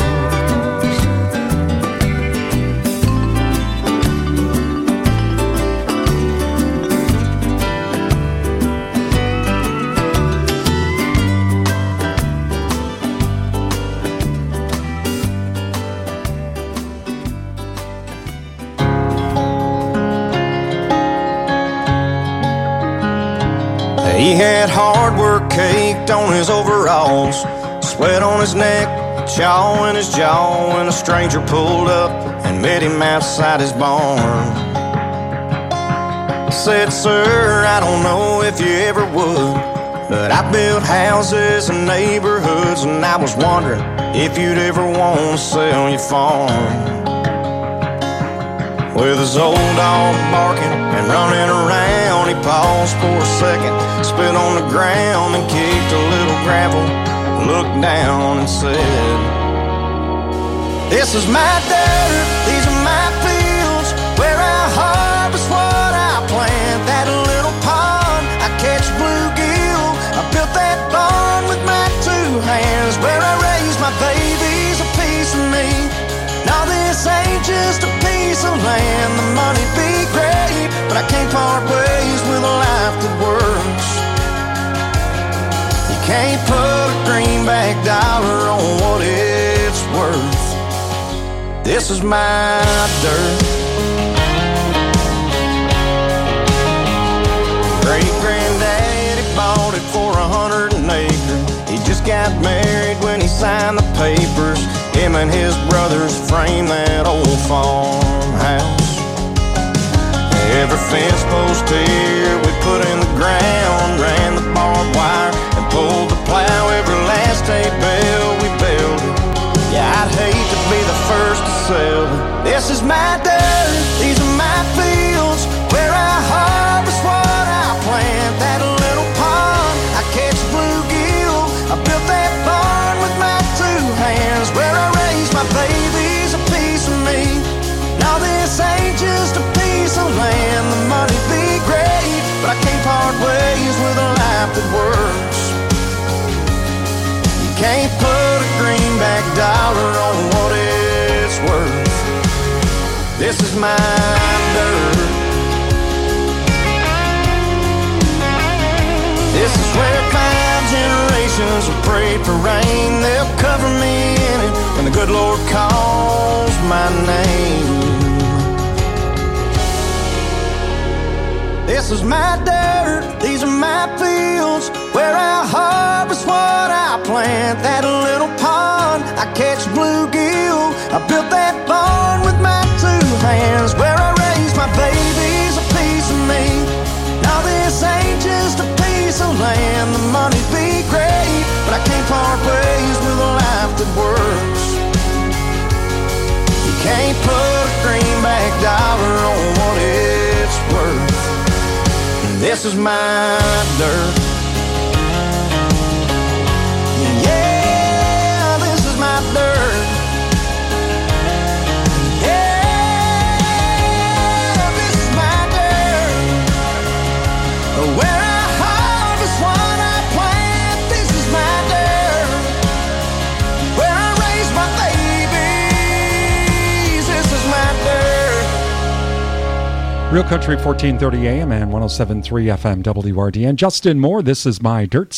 He had hard work caked on his overalls, sweat on his neck, chaw in his jaw, when a stranger pulled up and met him outside his barn. Said, sir, I don't know if you ever would, but I built houses and neighborhoods, and I was wondering if you'd ever want to sell your farm. With his old dog barking and running around, he paused for a second, spit on the ground and kicked a little gravel, looked down and said, this is my dirt, these are my fields, where I harvest what I plant. That little pond, I catch bluegill, I built that barn with my 2 hands, where I raise my babies, a piece of me. Now this ain't just a piece of land, the money be great, but I can't part ways with a life that works. You can't put a greenback dollar on what it's worth. This is my dirt. Great-granddaddy bought it for 100 an acre. He just got married when he signed the papers. Him and his brothers framed that old farmhouse. Every fence post here we put in the ground, ran the barbed wire and pulled the plow. Every last hay bale we builded. Yeah, I'd hate to be the first to sell it. This is my dirt, these are my fields, where I harvest what I plant. That little pond, I catch bluegill, I built that barn with This is my dirt. This is where 5 generations have prayed for rain. They'll cover me in it when the good Lord calls my name. This is my dirt, these are my fields, where I harvest what I plant. That little pond, I catch bluegill. I built that barn with my 2 hands, where I raise my babies, a piece of me. Now this ain't just a piece of land. The money be great, but I can't part ways with a life that works. You can't put a greenback dollar on what it's worth. This is my dirt. Yeah, this is my dirt. Yeah, this is my dirt. Where I harvest what I plant. This is my dirt. Where I raise my babies. This is my dirt. Real Country 1430 AM and 107.3 FM WRDN. Justin Moore, this is my Dirt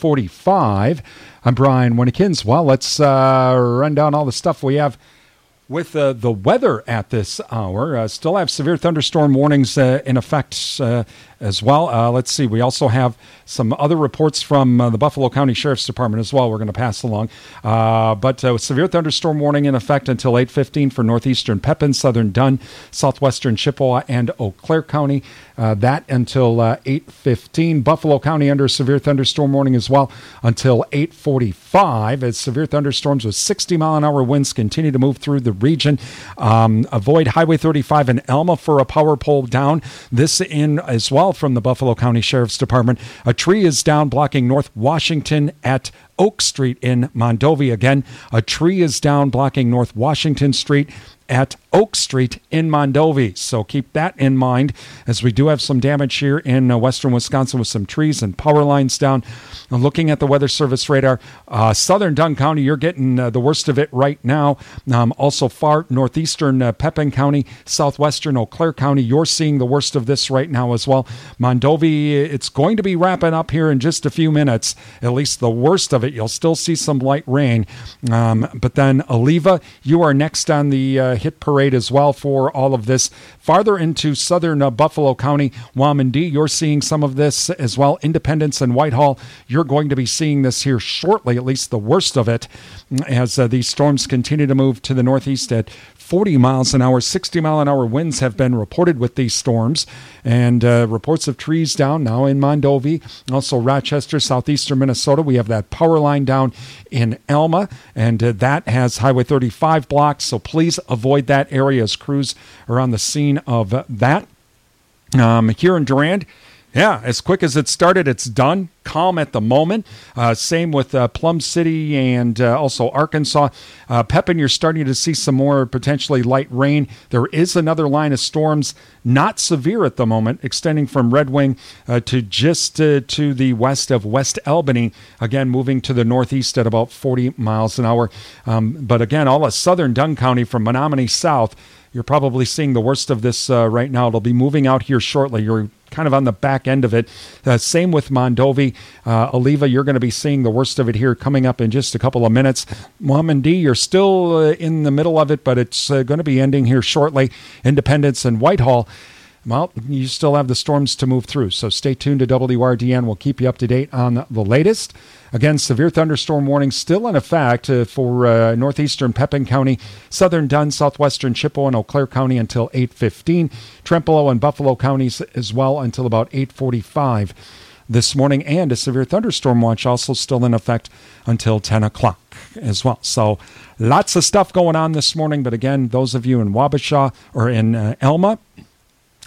745. I'm Brian Winnekins. Well, let's run down all the stuff we have with the weather at this hour. Still have severe thunderstorm warnings in effect as well. Let's see. We also have some other reports from the Buffalo County Sheriff's Department as well we're going to pass along. But severe thunderstorm warning in effect until 8:15 for northeastern Pepin, southern Dunn, southwestern Chippewa, and Eau Claire County. That until 8:15. Buffalo County under severe thunderstorm warning as well until 8:45 as severe thunderstorms with 60-mile-an-hour winds continue to move through the region. Avoid Highway 35 in Elma for a power pole down. This in as well from the Buffalo County Sheriff's Department. A tree is down blocking North Washington at Oak Street in Mondovi. Again, a tree is down blocking North Washington Street at Oak Street in Mondovi. So keep that in mind as we do have some damage here in western Wisconsin with some trees and power lines down. Looking at the Weather Service radar, southern Dunn County, you're getting the worst of it right now. Also far northeastern Pepin County, southwestern Eau Claire County, you're seeing the worst of this right now as well. Mondovi, it's going to be wrapping up here in just a few minutes, at least the worst of it. You'll still see some light rain. But then Oliva, you are next on the hit parade as well for all of this. Farther into southern Buffalo County, Wamandee, you're seeing some of this as well. Independence and Whitehall, you're going to be seeing this here shortly, at least the worst of it, as these storms continue to move to the northeast at 40 miles an hour. 60-mile-an-hour winds have been reported with these storms, and reports of trees down now in Mondovi, also Rochester, southeastern Minnesota. We have that power line down in Elma, and that has Highway 35 blocked, so please avoid that area as crews are on the scene of that. Here in Durand, yeah, as quick as it started, it's done. Calm at the moment. Same with Plum City and also Arkansas. Pepin, you're starting to see some more potentially light rain. There is another line of storms, not severe at the moment, extending from Red Wing to just to the west of West Albany. Again, moving to the northeast at about 40 miles an hour. But again, all of southern Dunn County from Menominee south, you're probably seeing the worst of this right now. It'll be moving out here shortly. You're kind of on the back end of it. Same with Mondovi. Oliva, you're going to be seeing the worst of it here coming up in just a couple of minutes. Wamandee, you're still in the middle of it, but it's going to be ending here shortly. Independence and Whitehall, well, you still have the storms to move through, so stay tuned to WRDN. We'll keep you up to date on the latest. Again, severe thunderstorm warning still in effect for northeastern Pepin County, southern Dunn, southwestern Chippewa, and Eau Claire County until 8:15. Trempealeau and Buffalo counties as well until about 8:45 this morning. And a severe thunderstorm watch also still in effect until 10 o'clock as well. So lots of stuff going on this morning. But again, those of you in Wabasha or in Elma,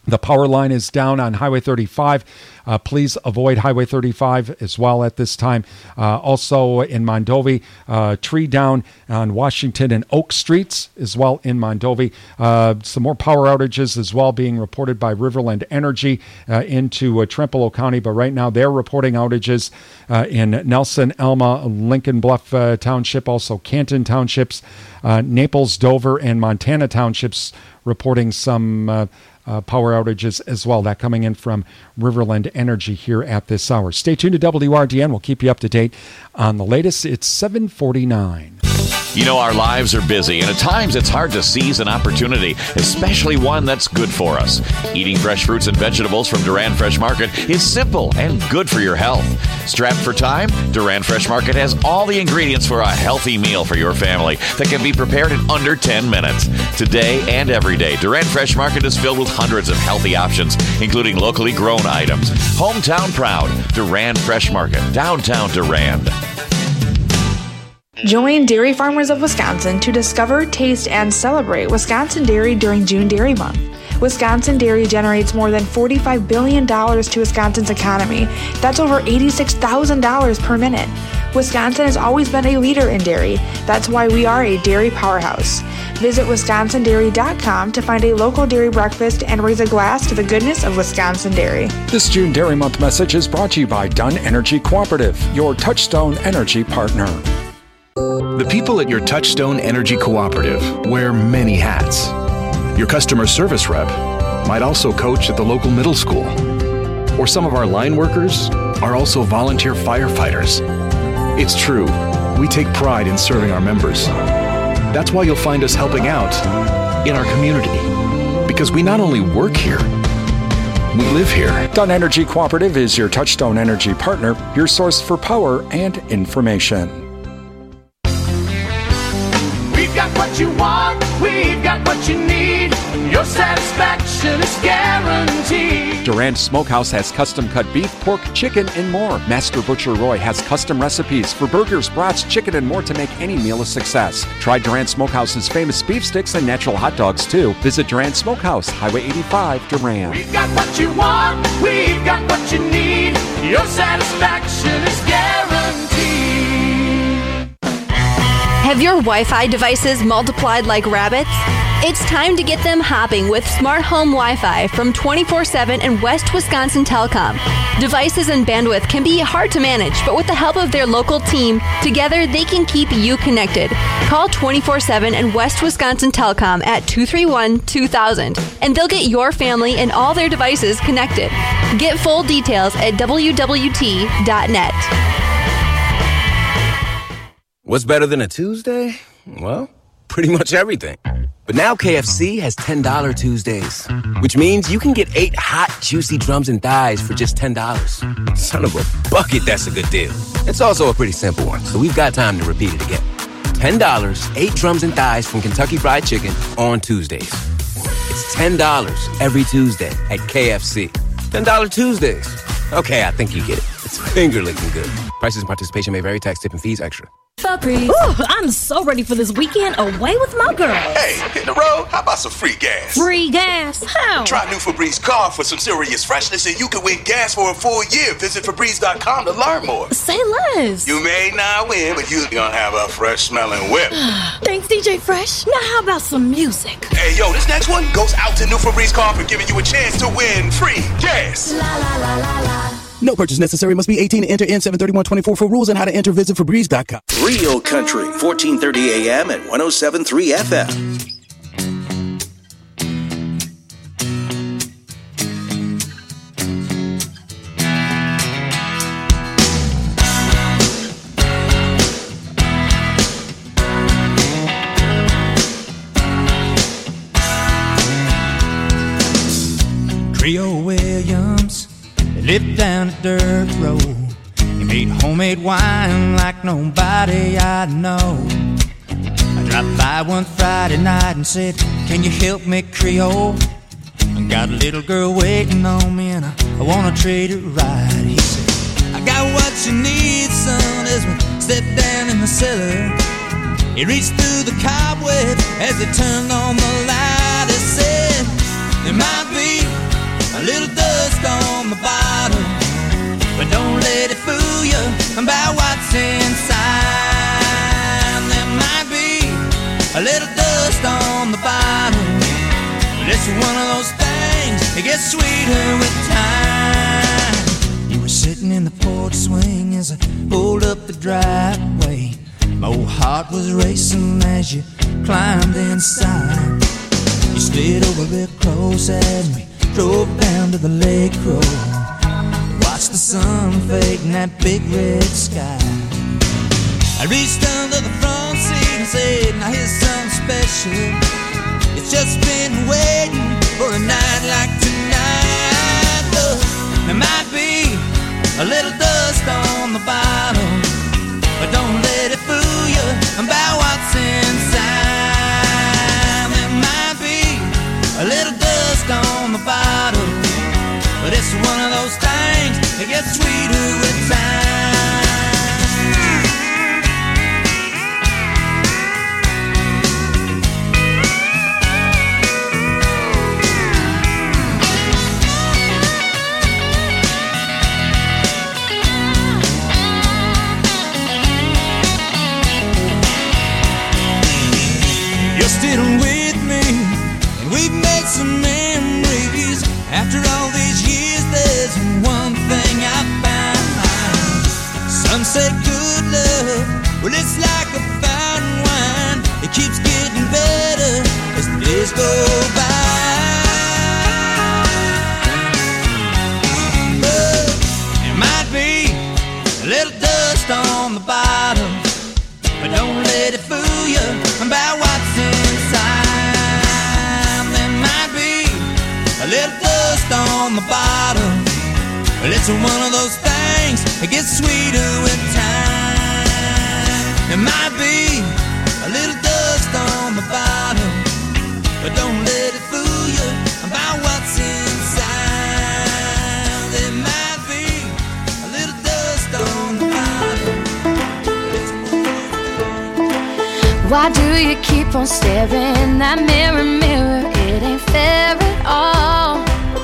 The power line is down on Highway 35. Please avoid Highway 35 as well at this time. Also in Mondovi, tree down on Washington and Oak Streets as well in Mondovi. Some more power outages as well being reported by Riverland Energy into Trempealeau County. But right now they're reporting outages in Nelson, Elma, Lincoln Bluff Township, also Canton Townships, Naples, Dover, and Montana Townships reporting some power outages as well. That coming in from Riverland Energy here at this hour. Stay tuned to WRDN. We'll keep you up to date on the latest. It's 7:49. You know, our lives are busy, and at times it's hard to seize an opportunity, especially one that's good for us. Eating fresh fruits and vegetables from Duran Fresh Market is simple and good for your health. Strapped for time? Duran Fresh Market has all the ingredients for a healthy meal for your family that can be prepared in under 10 minutes. Today and every day, Duran Fresh Market is filled with hundreds of healthy options, including locally grown items. Hometown proud, Duran Fresh Market, downtown Durand. Join Dairy Farmers of Wisconsin to discover, taste, and celebrate Wisconsin dairy during June Dairy Month. Wisconsin dairy generates more than $45 billion to Wisconsin's economy. That's over $86,000 per minute. Wisconsin has always been a leader in dairy. That's why we are a dairy powerhouse. Visit WisconsinDairy.com to find a local dairy breakfast and raise a glass to the goodness of Wisconsin dairy. This June Dairy Month message is brought to you by Dunn Energy Cooperative, your Touchstone Energy partner. The people at your Touchstone Energy Cooperative wear many hats. Your customer service rep might also coach at the local middle school. Or some of our line workers are also volunteer firefighters. It's true, we take pride in serving our members. That's why you'll find us helping out in our community. Because we not only work here, we live here. Dunn Energy Cooperative is your Touchstone Energy partner, your source for power and information. We've got what you want, we've got what you need. Your satisfaction is guaranteed. Durand Smokehouse has custom-cut beef, pork, chicken, and more. Master Butcher Roy has custom recipes for burgers, brats, chicken, and more to make any meal a success. Try Durand Smokehouse's famous beef sticks and natural hot dogs, too. Visit Durand Smokehouse, Highway 85, Durand. We've got what you want, we've got what you need. Your satisfaction is guaranteed. Have your Wi-Fi devices multiplied like rabbits? It's time to get them hopping with Smart Home Wi-Fi from 24/7 and West Wisconsin Telecom. Devices and bandwidth can be hard to manage, but with the help of their local team, together they can keep you connected. Call 24/7 and West Wisconsin Telecom at 231-2000, and they'll get your family and all their devices connected. Get full details at wwt.net. What's better than a Tuesday? Well, pretty much everything. But now KFC has $10 Tuesdays, which means you can get 8 hot, juicy drums and thighs for just $10. Son of a bucket, that's a good deal. It's also a pretty simple one, so we've got time to repeat it again. $10, 8 drums and thighs from Kentucky Fried Chicken on Tuesdays. It's $10 every Tuesday at KFC. $10 Tuesdays. Okay, I think you get it. It's finger licking good. Prices and participation may vary. Tax, tip, and fees extra. Ooh, I'm so ready for this weekend away with my girls. Hey, hit the road? How about some free gas? Free gas? How? Try new Febreze car for some serious freshness and you can win gas for a full year. Visit Febreze.com to learn more. Say less. You may not win, but you're gonna have a fresh smelling whip. Thanks, DJ Fresh. Now how about some music? Hey, yo, this next one goes out to new Febreze car for giving you a chance to win free gas. La la la la la. No purchase necessary. Must be 18 to enter N73124 for rules and how to enter. Visit Febreze.com. Real Country, 1430 AM and 107.3 FM. Creole Williams lived down a dirt road. He made homemade wine like nobody I know. I dropped by one Friday night and said, can you help me, Creole? I got a little girl waiting on me and I wanna treat her right. He said, I got what you need, son, as we stepped down in the cellar. He reached through the cobweb as he turned on the light. He said, there might be a little dust on the bottom, but don't let it fool you about what's inside. There might be a little dust on the bottom, but it's one of those things that gets sweeter with time. You were sitting in the porch swing as I pulled up the driveway. My old heart was racing as you climbed inside. You stayed over real close as we drove down to the lake road. Watched the sun fade in that big red sky. I reached under the front seat and said, now here's something special. It's just been waiting for a night like tonight. Look, there might be a little dust on the bottom, but don't let it fool you about what's inside. There might be a little dust on the bottom, but it's one of those things that gets sweeter with time. Still with me, and we've made some memories. After all these years, there's one thing I found. Some say good love, well, it's like a fine wine. It keeps getting better as the days go by. But there might be a little dust on the bottom, but don't let it fool you about what's inside. There might be a little dust on the bottom, but it's one of those things that gets sweeter with time. There might be a little dust on the bottom, but don't let it fool you about what's inside. There might be a little dust on the bottom. Why do you keep on staring? That mirror, mirror, it ain't fair at all.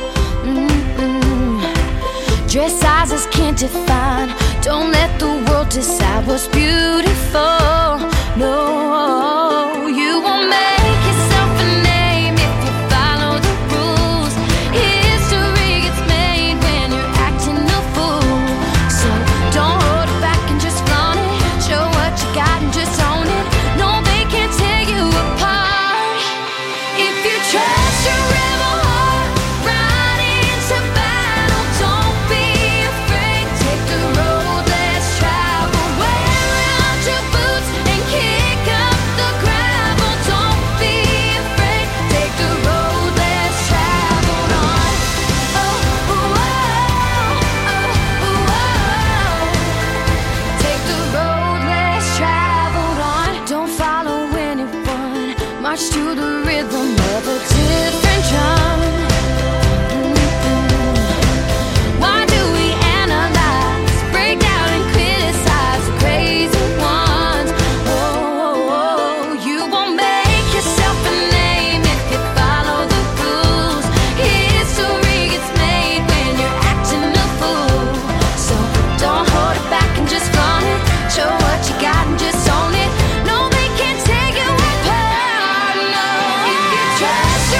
Dress sizes can't define. Don't let the world decide what's beautiful. No, you won't make yourself a name if you follow the rules. History gets made when you're acting a fool. So don't hold it back and just flaunt it. Show what you got and just own it. No, they can't tear you apart. If you trust your rebel heart right into battle, don't be afraid. Take the road less traveled. Wear out your boots and kick up the gravel. Don't be afraid. Take the road less traveled on. Oh, oh, oh, oh, oh. Take the road less traveled on. Don't follow anyone. March to the rhythm of a different drum. Why do we analyze, break down and criticize the crazy ones? Oh, you won't make yourself a name if you follow the rules. History gets made when you're acting a fool. So don't hold it back and just flaunt it. Show what you got and just own it. No, they can't take you apart. No, if you trust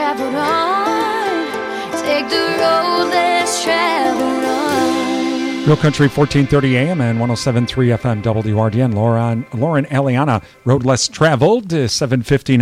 traveled on. Take the road less traveled on. Real Country 1430 AM and 107.3 FM WRDN. Lauren Eliana, Road Less Traveled, 7:59.